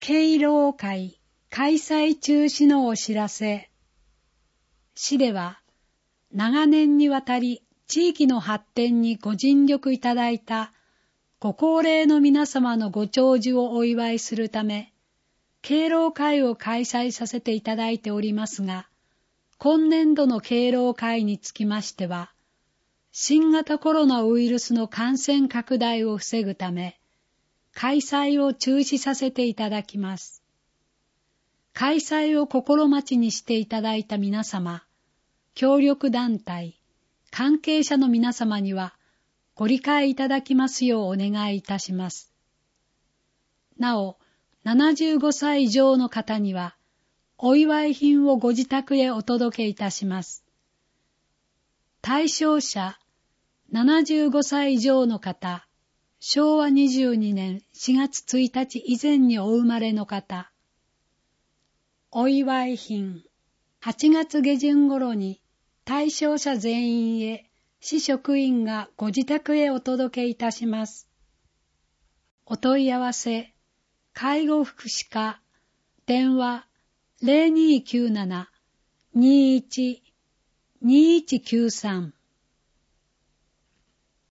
敬老会開催中止のお知らせ。市では長年にわたり地域の発展にご尽力いただいたご高齢の皆様のご長寿をお祝いするため、敬老会を開催させていただいておりますが、今年度の敬老会につきましては、新型コロナウイルスの感染拡大を防ぐため、開催を中止させていただきます。開催を心待ちにしていただいた皆様、協力団体、関係者の皆様にはご理解いただきますようお願いいたします。なお、75歳以上の方には、お祝い品をご自宅へお届けいたします。対象者、75歳以上の方、昭和22年4月1日以前にお生まれの方、お祝い品、8月下旬頃に対象者全員へ市職員がご自宅へお届けいたします。お問い合わせ、介護福祉課、電話 0297-21-2193